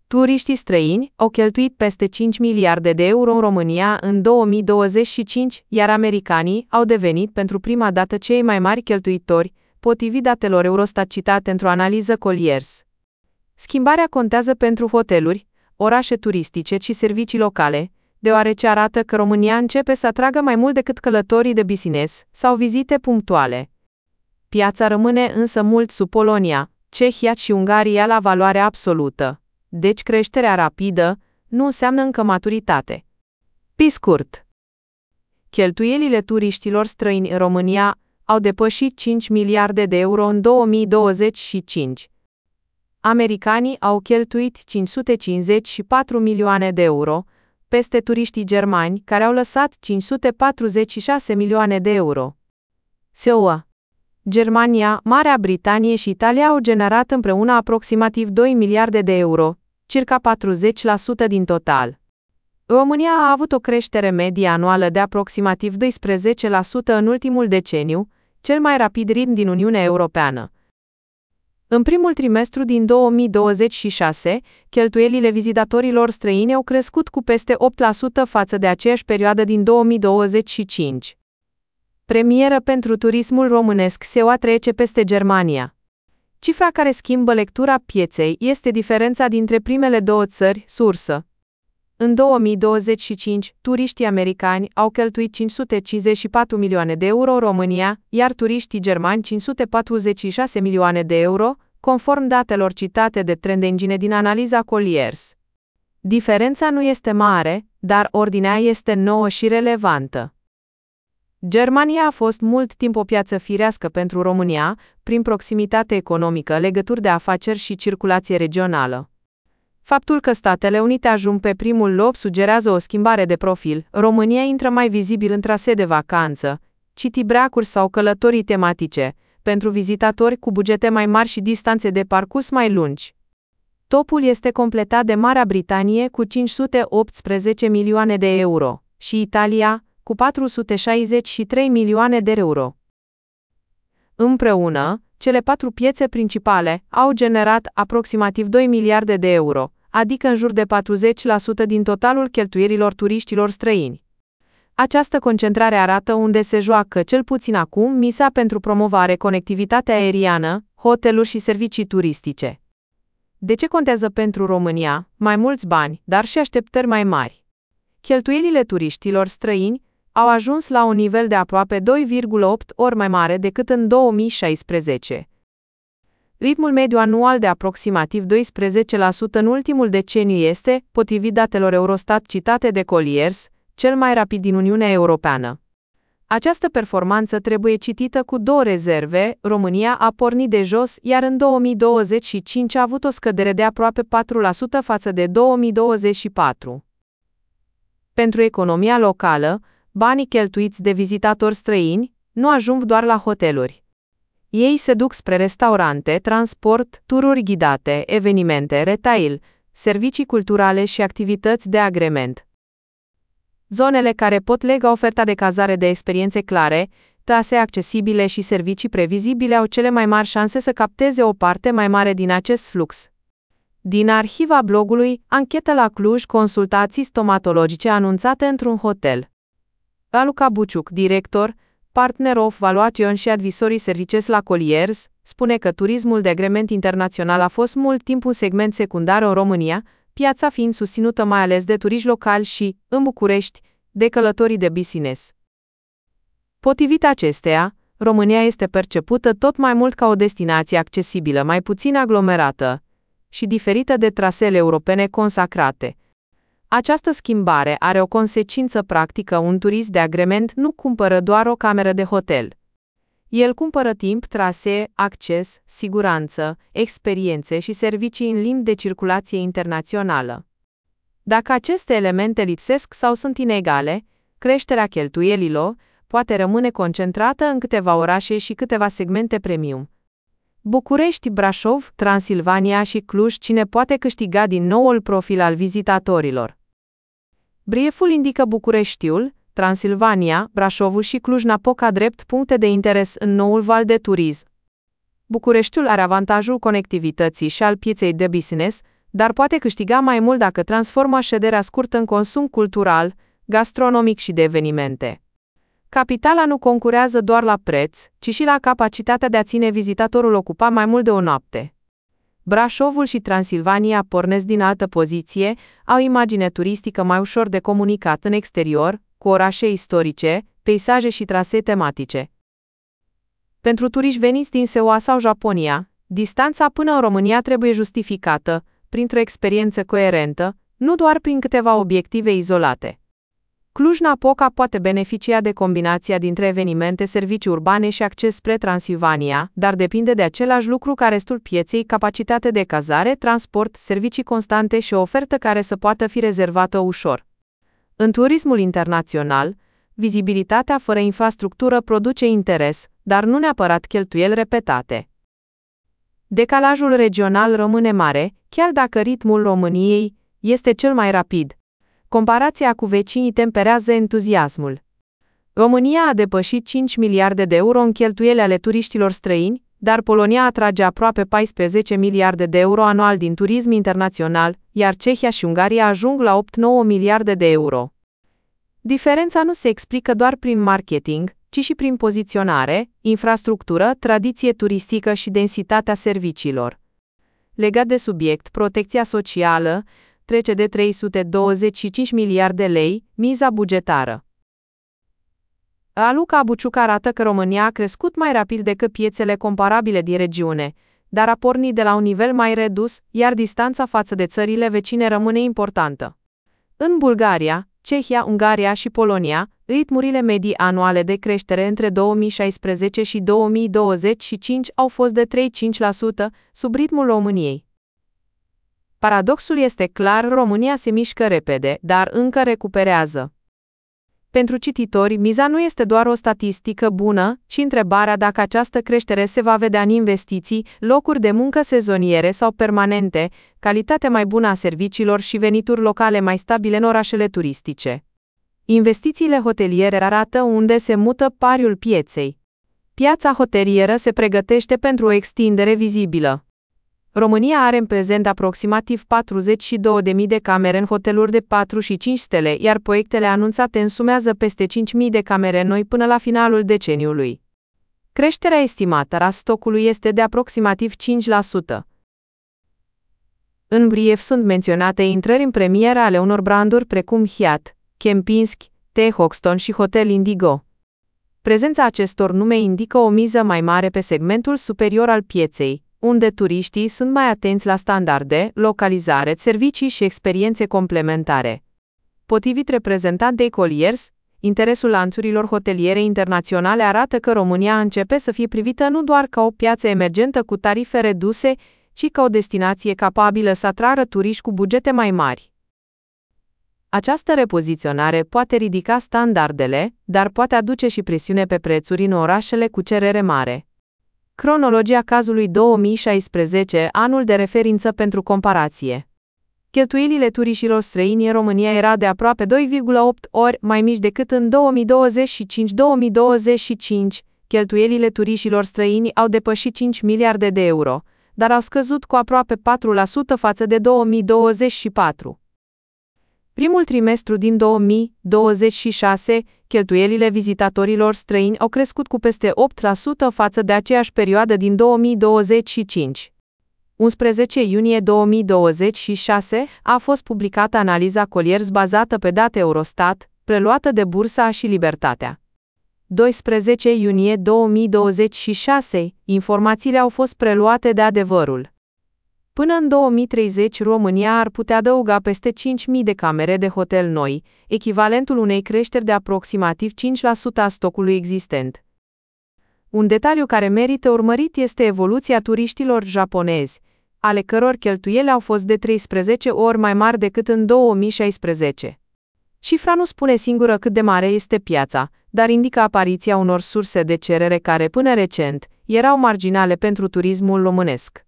Turiștii străini au cheltuit peste 5 miliarde de euro în România în 2025, iar americanii au devenit pentru prima dată cei mai mari cheltuitori, potrivit datelor Eurostat citate într-o analiză Colliers. Schimbarea contează pentru hoteluri, orașe turistice și servicii locale, deoarece arată că România începe să atragă mai mult decât călătorii de business sau vizite punctuale. Piața rămâne însă mult sub Polonia, Cehia și Ungaria la valoare absolută. Deci creșterea rapidă nu înseamnă încă maturitate. Pe scurt, cheltuielile turiștilor străini în România au depășit 5 miliarde de euro în 2025. Americanii au cheltuit 554 milioane de euro, peste turiștii germani, care au lăsat 546 milioane de euro. SUA, Germania, Marea Britanie și Italia au generat împreună aproximativ 2 miliarde de euro, circa 40% din total. România a avut o creștere medie anuală de aproximativ 12% în ultimul deceniu, cel mai rapid ritm din Uniunea Europeană. În primul trimestru din 2026, cheltuielile vizitatorilor străini au crescut cu peste 8% față de aceeași perioadă din 2025. Premieră pentru turismul românesc SUA trece peste Germania. Cifra care schimbă lectura pieței este diferența dintre primele două țări, sursă. În 2025, turiștii americani au cheltuit 554 milioane de euro în România, iar turiștii germani 546 milioane de euro, conform datelor citate de Trend Engine din analiza Colliers. Diferența nu este mare, dar ordinea este nouă și relevantă. Germania a fost mult timp o piață firească pentru România, prin proximitate economică, legături de afaceri și circulație regională. Faptul că Statele Unite ajung pe primul loc sugerează o schimbare de profil. România intră mai vizibil în trasee de vacanță, city break-uri sau călătorii tematice, pentru vizitatori cu bugete mai mari și distanțe de parcurs mai lungi. Topul este completat de Marea Britanie cu 518 milioane de euro și Italia cu 463 milioane de euro. Împreună, cele patru piețe principale au generat aproximativ 2 miliarde de euro, adică în jur de 40% din totalul cheltuierilor turiștilor străini. Această concentrare arată unde se joacă cel puțin acum misa pentru promovare conectivitatea aeriană, hoteluri și servicii turistice. De ce contează pentru România? Mai mulți bani, dar și așteptări mai mari. Cheltuielile turiștilor străini au ajuns la un nivel de aproape 2,8 ori mai mare decât în 2016. Ritmul mediu anual de aproximativ 12% în ultimul deceniu este, potrivit datelor Eurostat citate de Colliers, cel mai rapid din Uniunea Europeană. Această performanță trebuie citită cu două rezerve. România a pornit de jos, iar în 2025 a avut o scădere de aproape 4% față de 2024. Pentru economia locală, banii cheltuiți de vizitatori străini nu ajung doar la hoteluri. Ei se duc spre restaurante, transport, tururi ghidate, evenimente, retail, servicii culturale și activități de agrement. Zonele care pot lega oferta de cazare de experiențe clare, trasee accesibile și servicii previzibile au cele mai mari șanse să capteze o parte mai mare din acest flux. Din arhiva blogului, anchetă la Cluj, consultații stomatologice anunțate într-un hotel. Raluca Buciuc, director, Partner of Valuation și Advisory Services la Colliers, spune că turismul de agrement internațional a fost mult timp un segment secundar în România, piața fiind susținută mai ales de turiști locali și, în București, de călătorii de business. Potrivit acesteia, România este percepută tot mai mult ca o destinație accesibilă, mai puțin aglomerată și diferită de traseele europene consacrate. Această schimbare are o consecință practică: un turist de agrement nu cumpără doar o cameră de hotel. El cumpără timp, trasee, acces, siguranță, experiențe și servicii în limbi de circulație internațională. Dacă aceste elemente lipsesc sau sunt inegale, creșterea cheltuielilor poate rămâne concentrată în câteva orașe și câteva segmente premium. București, Brașov, Transilvania și Cluj. Cine poate câștiga din noul profil al vizitatorilor? Brieful indică Bucureștiul, Transilvania, Brașovul și Cluj-Napoca drept puncte de interes în noul val de turism. Bucureștiul are avantajul conectivității și al pieței de business, dar poate câștiga mai mult dacă transformă șederea scurtă în consum cultural, gastronomic și de evenimente. Capitala nu concurează doar la preț, ci și la capacitatea de a ține vizitatorul ocupat mai mult de o noapte. Brașovul și Transilvania pornesc din altă poziție, au imagine turistică mai ușor de comunicat în exterior, cu orașe istorice, peisaje și trasee tematice. Pentru turiști veniți din SUA sau Japonia, distanța până în România trebuie justificată, printr-o experiență coerentă, nu doar prin câteva obiective izolate. Cluj-Napoca poate beneficia de combinația dintre evenimente, servicii urbane și acces spre Transilvania, dar depinde de același lucru ca restul pieței: capacitate de cazare, transport, servicii constante și o ofertă care să poată fi rezervată ușor. În turismul internațional, vizibilitatea fără infrastructură produce interes, dar nu neapărat cheltuieli repetate. Decalajul regional rămâne mare, chiar dacă ritmul României este cel mai rapid. Comparația cu vecinii temperează entuziasmul. România a depășit 5 miliarde de euro în cheltuieli ale turiștilor străini, dar Polonia atrage aproape 14 miliarde de euro anual din turism internațional, iar Cehia și Ungaria ajung la 8-9 miliarde de euro. Diferența nu se explică doar prin marketing, ci și prin poziționare, infrastructură, tradiție turistică și densitatea serviciilor. Legat de subiect, protecția socială trece de 325 miliarde de lei, miza bugetară. Raluca Buciuc arată că România a crescut mai rapid decât piețele comparabile din regiune, dar a pornit de la un nivel mai redus, iar distanța față de țările vecine rămâne importantă. În Bulgaria, Cehia, Ungaria și Polonia, ritmurile medii anuale de creștere între 2016 și 2025 au fost de 3-5%, sub ritmul României. Paradoxul este clar: România se mișcă repede, dar încă recuperează. Pentru cititori, miza nu este doar o statistică bună, ci întrebarea dacă această creștere se va vedea în investiții, locuri de muncă sezoniere sau permanente, calitate mai bună a serviciilor și venituri locale mai stabile în orașele turistice. Investițiile hoteliere arată unde se mută pariul pieței. Piața hotelieră se pregătește pentru o extindere vizibilă. România are în prezent aproximativ 42.000 de camere în hoteluri de 4 și 5 stele, iar proiectele anunțate însumează peste 5.000 de camere noi până la finalul deceniului. Creșterea estimată a stocului este de aproximativ 5%. În brief sunt menționate intrări în premieră ale unor branduri precum Hyatt, Kempinski, The Hoxton și Hotel Indigo. Prezența acestor nume indică o miză mai mare pe segmentul superior al pieței, unde turiștii sunt mai atenți la standarde, localizare, servicii și experiențe complementare. Potrivit reprezentantei Colliers, interesul lanțurilor hoteliere internaționale arată că România începe să fie privită nu doar ca o piață emergentă cu tarife reduse, ci ca o destinație capabilă să atragă turiști cu bugete mai mari. Această repoziționare poate ridica standardele, dar poate aduce și presiune pe prețuri în orașele cu cerere mare. Cronologia cazului 2016, anul de referință pentru comparație. Cheltuielile turiștilor străini în România erau de aproape 2,8 ori mai mici decât în 2025. Cheltuielile turiștilor străini au depășit 5 miliarde de euro, dar au scăzut cu aproape 4% față de 2024. Primul trimestru din 2026, cheltuielile vizitatorilor străini au crescut cu peste 8% față de aceeași perioadă din 2025. 11 iunie 2026 a fost publicată analiza Colliers bazată pe date Eurostat, preluată de Bursa și Libertatea. 12 iunie 2026, informațiile au fost preluate de Adevărul. Până în 2030, România ar putea adăuga peste 5.000 de camere de hotel noi, echivalentul unei creșteri de aproximativ 5% a stocului existent. Un detaliu care merită urmărit este evoluția turiștilor japonezi, ale căror cheltuieli au fost de 13 ori mai mari decât în 2016. Cifra nu spune singură cât de mare este piața, dar indică apariția unor surse de cerere care până recent erau marginale pentru turismul românesc.